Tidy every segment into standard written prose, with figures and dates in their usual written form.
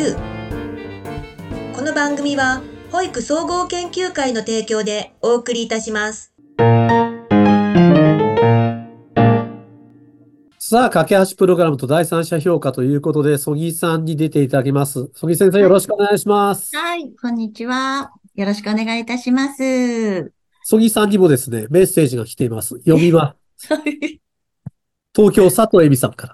る。この番組は保育総合研究会の提供でお送りいたします。 さあ、架け橋プログラムと第三者評価ということで、曽木さんに出ていただきます。曽木先生、よはい。 ろしくお願いします。 はい。こんにちは。よろしくお願いいたします。 曽木さんにもですね、メッセージが来ています。読みます。 はい。 東京佐藤恵美さんから。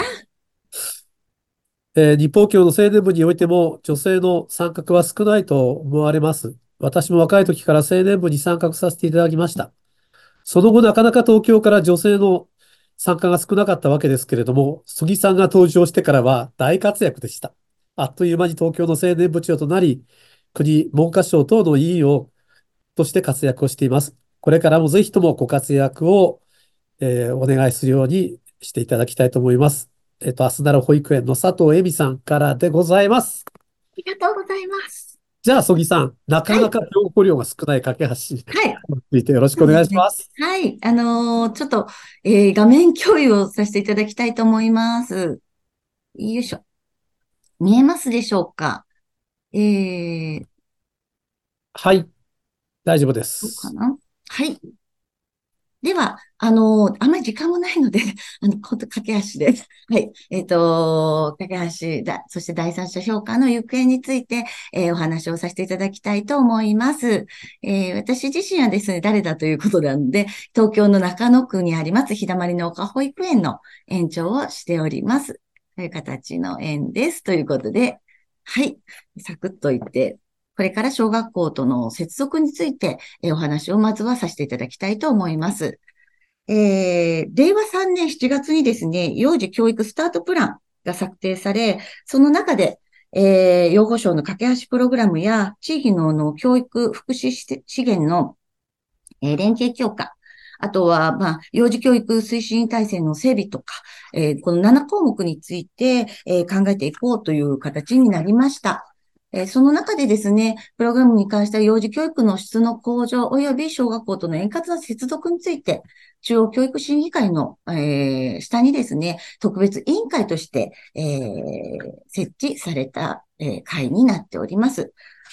日本教の青年部においても女性の参画は少ないと思われます。私も若い時から青年部に参画させていただきました。その後なかなか東京から女性の参加が少なかったわけですけれども、曽木さんが登場してからは大活躍でした。あっという間に東京の青年部長となり、国、文科省等の委員をとして活躍をしています。これからもぜひともご活躍を、お願いするようにしていただきたいと思います。アスナロ保育園の佐藤恵美さんからでございます。 ありがとうございます。 じゃあ、曽木さん、なかはい。 なか情報量が少ない架け橋にはい。 ついてよろしくお願いそうですね。 します。 はい。ちょっと、画面共有をさせていただきたいと思います。よいしょ。見えますでしょうか？えー、 はい、大丈夫でどうかす。 な？はい。では、あんまり時間もないので、ほんと駆け足で。はい。駆け足だ、そして第三者評価の行方について、お話をさせていただきたいと思います。私自身はですね、誰だということなんで、東京の中野区にあります、日だまりの丘保育園の園長をしております。という形の園です。ということで、はい。サクッと言って、これから小学校との接続について、お話をまずはさせていただきたいと思います。令和3年7月にですね、幼児教育スタートプランが策定され、その中で、養護省の架け橋プログラムや地域の教育福祉資源の、連携強化、あとは、幼児教育推進体制の整備とか、この7項目について、考えていこうという形になりました。その中でですね、プログラムに関しては幼児教育の質の向上及び小学校との円滑な接続について、中央教育審議会の、下にですね、特別委員会として、設置された、会になっております。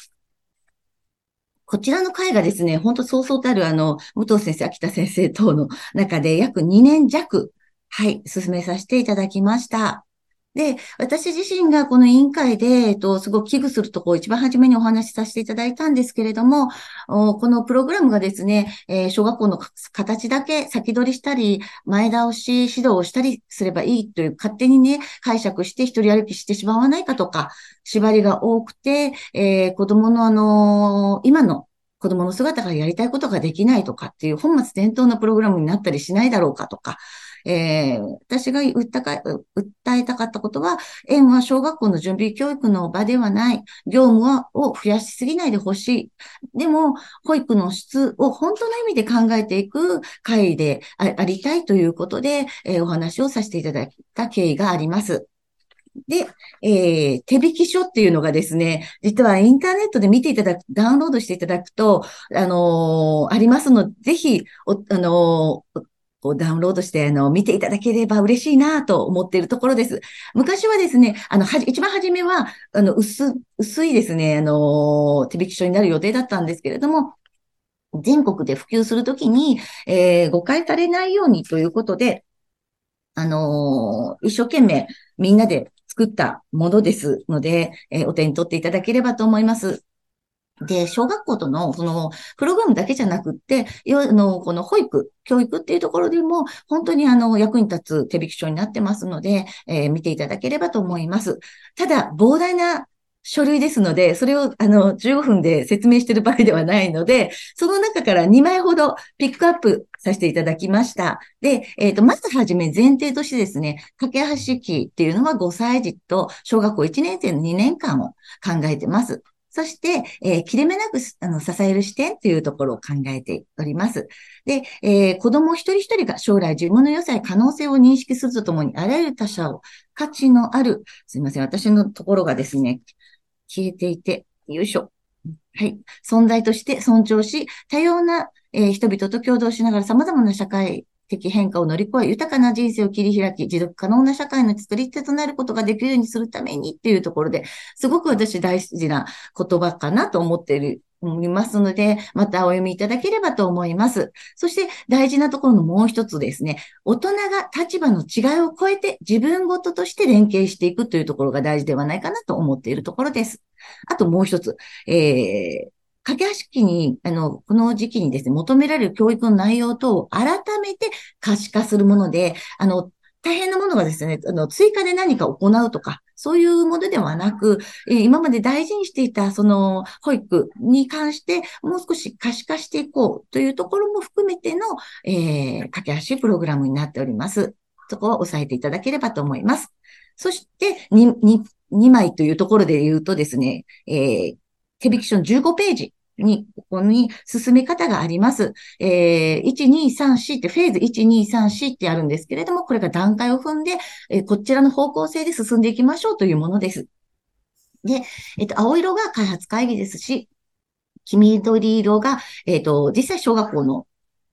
こちらの会がですね、本当そうそうたる武藤先生、秋田先生等の中で約2年弱、はい、進めさせていただきました。で、私自身がこの委員会で、すごく危惧するところを一番初めにお話しさせていただいたんですけれども、このプログラムがですね、小学校の形だけ先取りしたり、前倒し指導をしたりすればいいという勝手にね、解釈して一人歩きしてしまわないかとか、縛りが多くて、子供の今の子供の姿がやりたいことができないとかっていう本末転倒なプログラムになったりしないだろうかとか、私が訴えたかったことは、園は小学校の準備教育の場ではない、業務を増やしすぎないでほしい。でも、保育の質を本当の意味で考えていく会でありたいということで、お話をさせていただいた経緯があります。で、手引き書っていうのがですね、実はインターネットで見ていただく、ダウンロードしていただくと、ありますので、ぜひ、こうダウンロードして、見ていただければ嬉しいなと思っているところです。昔はですね、一番初めは、薄いですね、手引き書になる予定だったんですけれども、全国で普及するときに、誤解されないようにということで、一生懸命みんなで作ったものですので、お手に取っていただければと思います。で、小学校との、プログラムだけじゃなくって、この保育、教育っていうところでも、本当に役に立つ手引き書になってますので、見ていただければと思います。ただ、膨大な書類ですので、それを、15分で説明している場合ではないので、その中から2枚ほどピックアップさせていただきました。で、まずはじめ前提としてですね、架け橋期っていうのは5歳児と小学校1年生の2年間を考えてます。そして、切れ目なく支える視点というところを考えております。で、子供一人一人が将来自分の良さや可能性を認識するとともに、あらゆる他者を価値のある、すいません、私のところがですね、消えていて、よいしょ。はい。存在として尊重し、多様な、人々と共同しながら様々な社会的変化を乗り越え、豊かな人生を切り開き、持続可能な社会の作り手となることができるようにするためにっていうところで、すごく私大事な言葉かなと思いますので、またお読みいただければと思います。そして大事なところのもう一つですね、大人が立場の違いを超えて自分ごととして連携していくというところが大事ではないかなと思っているところです。あともう一つ、架け橋期に、この時期にですね、求められる教育の内容等を改めて可視化するもので、大変なものがですね、追加で何か行うとか、そういうものではなく、今まで大事にしていた、保育に関して、もう少し可視化していこうというところも含めての、架け橋プログラムになっております。そこを押さえていただければと思います。そして、2枚というところで言うとですね、手引き書の15ページ。ここに進め方があります。1、2、3、4ってフェーズ1、2、3、4ってあるんですけれども、これが段階を踏んで、こちらの方向性で進んでいきましょうというものです。で、青色が開発会議ですし、黄緑色が、実際小学校の、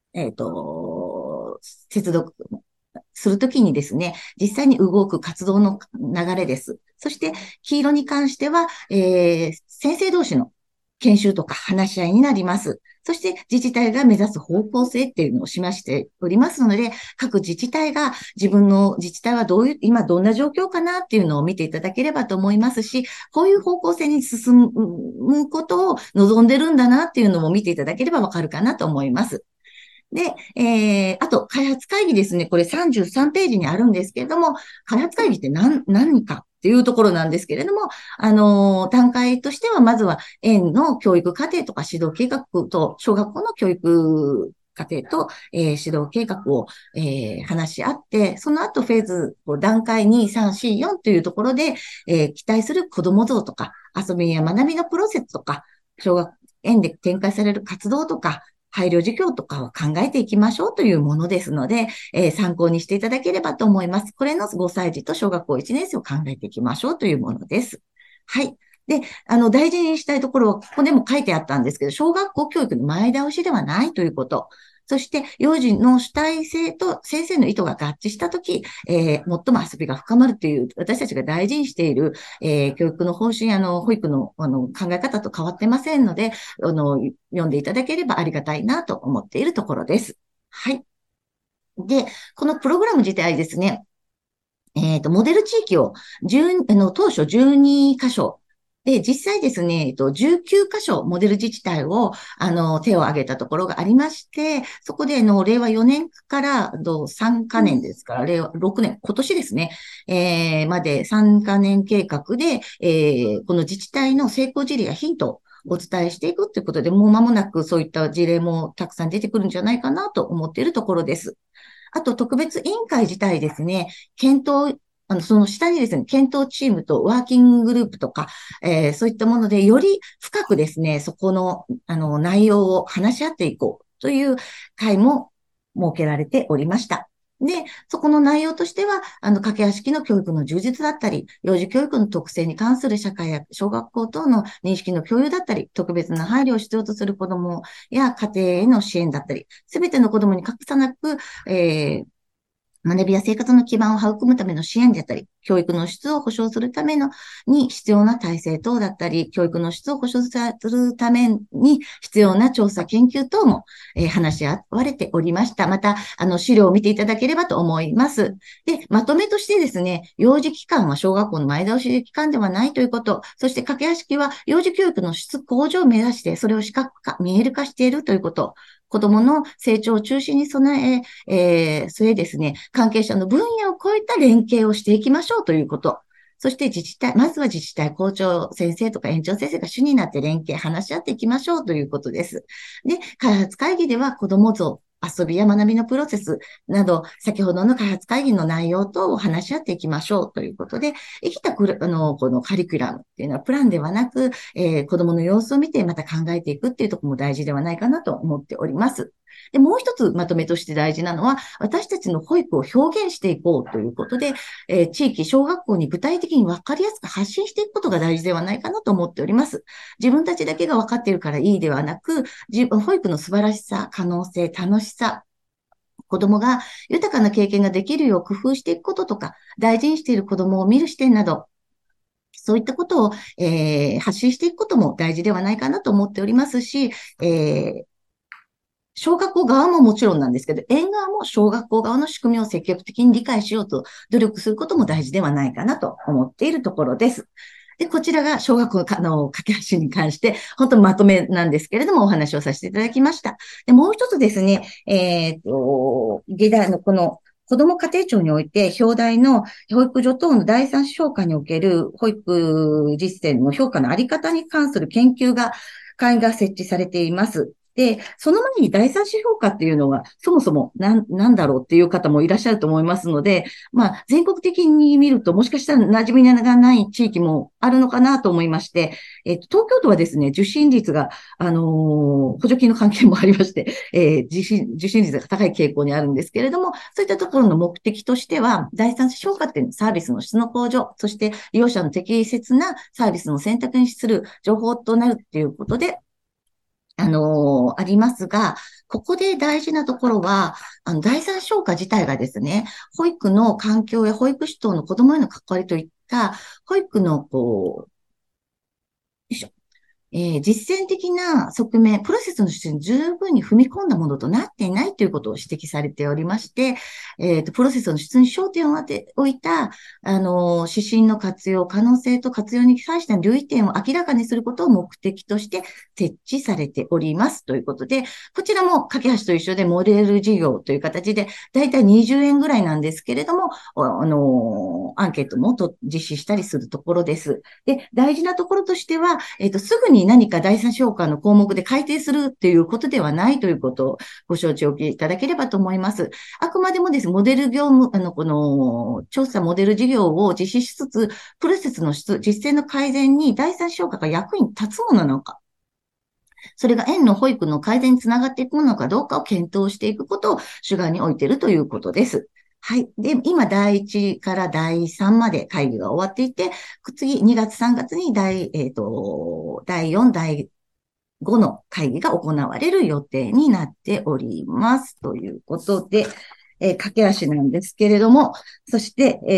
接続するときにですね、実際に動く活動の流れです。そして、黄色に関しては、先生同士の研修とか話し合いになります。そして自治体が目指す方向性っていうのを示しておりますので、各自治体が自分の自治体は今どんな状況かなっていうのを見ていただければと思いますし、こういう方向性に進むことを望んでるんだなっていうのも見ていただければわかるかなと思います。で、あと、開発会議ですね。これ33ページにあるんですけれども、開発会議って何かっていうところなんですけれども、段階としては、まずは園の教育課程とか指導計画と、小学校の教育課程と、指導計画を、話し合って、その後フェーズ、段階2、3、4、4というところで、期待する子ども像とか、遊びや学びのプロセスとか、園で展開される活動とか、配慮事業とかを考えていきましょうというものですので、参考にしていただければと思います。これの5歳児と小学校1年生を考えていきましょうというものです。はい。で、大事にしたいところは、ここでも書いてあったんですけど、小学校教育の前倒しではないということ。そして、幼児の主体性と先生の意図が合致したとき、最も遊びが深まるという、私たちが大事にしている、教育の方針、保育の、考え方と変わってませんので、読んでいただければありがたいなと思っているところです。はい。で、このプログラム自体ですね、モデル地域を当初12箇所で、実際ですね、19箇所モデル自治体を、手を挙げたところがありまして、そこで、令和4年から3カ年ですから、令和6年、今年ですね、まで3カ年計画で、この自治体の成功事例やヒントをお伝えしていくということで、もう間もなくそういった事例もたくさん出てくるんじゃないかなと思っているところです。あと、特別委員会自体ですね、その下にですね、検討チームとワーキンググループとか、そういったもので、より深くですね、そこの、内容を話し合っていこうという会も設けられておりました。で、そこの内容としては、駆け足式の教育の充実だったり、幼児教育の特性に関する社会や小学校等の認識の共有だったり、特別な配慮を必要とする子どもや家庭への支援だったり、すべての子どもに隠さなく、学びや生活の基盤を育むための支援だったり、教育の質を保障するために必要な体制等だったり、教育の質を保障するために必要な調査研究等も、話し合われておりました。また、資料を見ていただければと思います。で、まとめとしてですね、幼児期間は小学校の前倒し期間ではないということ、そして駆け足期は幼児教育の質向上を目指して、それを視覚化、見える化しているということ、子供の成長を中心に備え、それですね、関係者の分野を超えた連携をしていきましょうということ。そしてまずは自治体、校長先生とか園長先生が主になって連携、話し合っていきましょうということです。で、開発会議では子供像、遊びや学びのプロセスなど、先ほどの開発会議の内容等を話し合っていきましょうということで、生きたこのカリキュラムっていうのはプランではなく、子供の様子を見てまた考えていくっていうところも大事ではないかなと思っております。で、もう一つまとめとして大事なのは、私たちの保育を表現していこうということで、地域、小学校に具体的に分かりやすく発信していくことが大事ではないかなと思っております。自分たちだけが分かっているからいいではなく、保育の素晴らしさ、可能性、楽しさ、 子供が豊かな経験ができるよう工夫していくこととか、大事にしている子供を見る視点など、そういったことを、発信していくことも大事ではないかなと思っておりますし、小学校側ももちろんなんですけど、園側も小学校側の仕組みを積極的に理解しようと努力することも大事ではないかなと思っているところです。で、こちらが小学校の架け橋に関して、本当にまとめなんですけれども、お話をさせていただきました。で、もう一つですね、議題のこの子ども家庭庁において、表題の保育所等の第三者評価における保育実践の評価のあり方に関する研究会が設置されています。で、その前に第三者評価っていうのは、そもそもなんだろうっていう方もいらっしゃると思いますので、まあ、全国的に見ると、もしかしたら馴染みがない地域もあるのかなと思いまして、東京都はですね、受診率が、補助金の関係もありまして、受診率が高い傾向にあるんですけれども、そういったところの目的としては、第三者評価っていうのはサービスの質の向上、そして利用者の適切なサービスの選択に資する情報となるっていうことで、ありますが、ここで大事なところは、第三者評価自体がですね、保育の環境や保育士等の子供への関わりといった、保育の、よいしょ実践的な側面、プロセスの質に十分に踏み込んだものとなっていないということを指摘されておりまして、プロセスの質に焦点を当ておいた、指針の活用、可能性と活用に際した留意点を明らかにすることを目的として設置されておりますということで、こちらも架け橋と一緒でモデル事業という形で、だいたい20円ぐらいなんですけれども、アンケートも実施したりするところです。で、大事なところとしては、すぐに何か第三者評価の項目で改定するっていうことではないということをご承知おきいただければと思います。あくまでもですね、モデル業務、この調査モデル事業を実施しつつ、プロセスの質、実践の改善に第三者評価が役に立つものなのか、それが園の保育の改善につながっていくものかどうかを検討していくことを主眼に置いているということです。はい。で、今、第1から第3まで会議が終わっていて、次、2月、3月に第4、第5の会議が行われる予定になっております。ということで、駆け足なんですけれども、そして、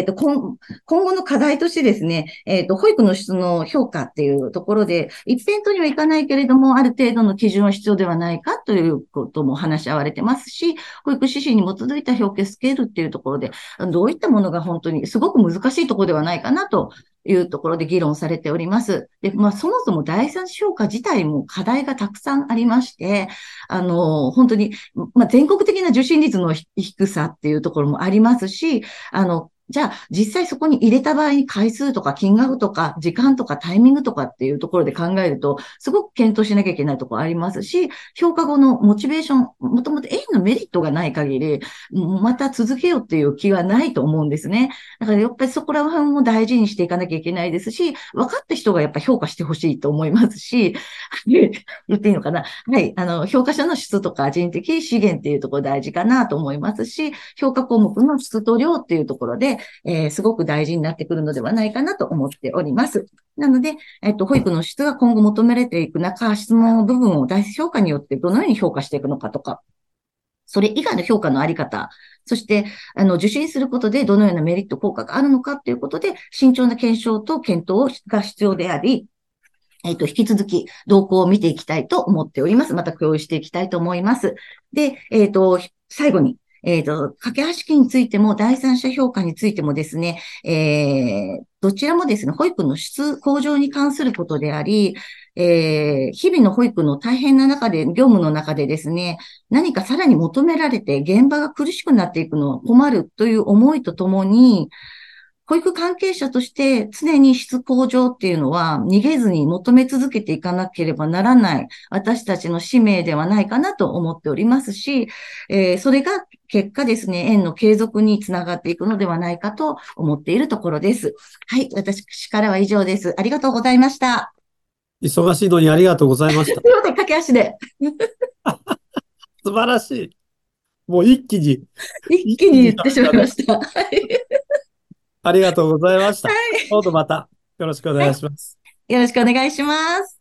今後の課題としてですね、保育の質の評価っていうところで、一辺倒にはいかないけれども、ある程度の基準は必要ではないかということも話し合われてますし、保育指針に基づいた評価スケールっていうところで、どういったものが本当にすごく難しいところではないかなというところで議論されております。で、まあ、そもそも第三者評価自体も課題がたくさんありまして、本当に、まあ、全国的な受診率の低さっていうところもありますし、じゃあ、実際そこに入れた場合に回数とか金額とか時間とかタイミングとかっていうところで考えると、すごく検討しなきゃいけないところありますし、評価後のモチベーション、もともと園のメリットがない限り、また続けようっていう気はないと思うんですね。だからやっぱりそこら辺も大事にしていかなきゃいけないですし、分かった人がやっぱ評価してほしいと思いますし、言っていいのかな。はい。評価者の質とか人的資源っていうところ大事かなと思いますし、評価項目の質と量っていうところで、すごく大事になってくるのではないかなと思っております。なので、保育の質が今後求められていく中、質の部分を第一評価によってどのように評価していくのかとか、それ以外の評価のあり方、そして、受診することでどのようなメリット、効果があるのかということで、慎重な検証と検討が必要であり、引き続き動向を見ていきたいと思っております。また共有していきたいと思います。で、最後に、架け橋期についても、第三者評価についてもですね、どちらもですね、保育の質向上に関することであり、日々の保育の大変な中で、業務の中でですね、何かさらに求められて現場が苦しくなっていくのは困るという思いとともに、保育関係者として常に質向上っていうのは逃げずに求め続けていかなければならない私たちの使命ではないかなと思っておりますし、それが結果ですね、園の継続につながっていくのではないかと思っているところです。はい、私からは以上です。ありがとうございました。 忙しいのにありがとうございました。 すいません、駆け足で。 素晴らしい。もう一気に言ってしまいました。 ありがとうございました。今度またよろしくお願いします。 よろしくお願いします。